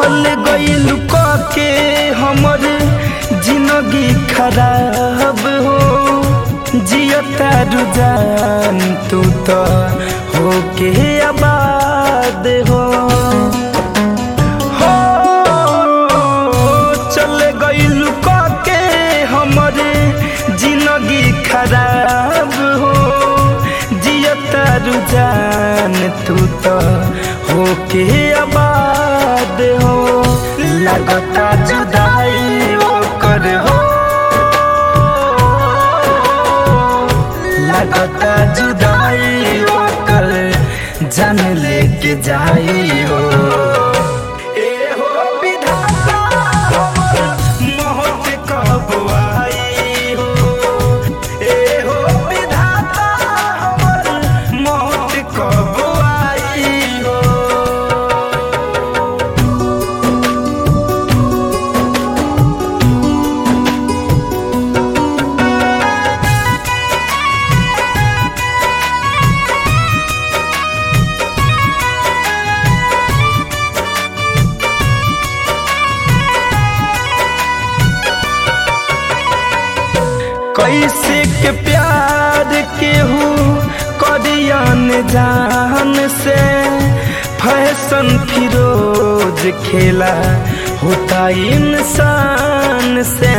चल गइल के हमर जिंदगी खराब हो जियता रुझान तू तो होके आबाद हो चल गइल के हमर जिंदगी खराब हो जियता रुझान तू तो होके आबाद हो लगता जुदाई ओकर हो लगता जुदाई ओकर जान लेके जाई हो कैसे के प्यार केहू करियन जान से फैशन फिरोज खेला होता इंसान से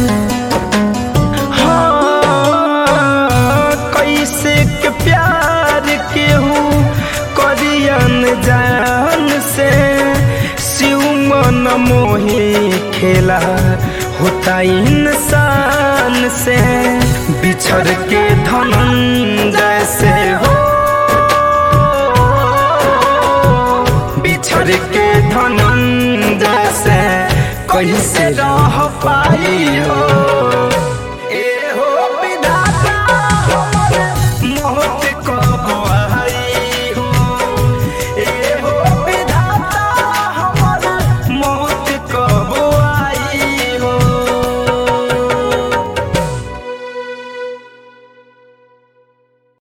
हाँ कैसे के प्यार केहू करियन जान से शिव मन मोही खेला होता इंसान से बिछड़ के धनंजय से हो बिछड़ के धनंजय से कैसे रह पाई हो।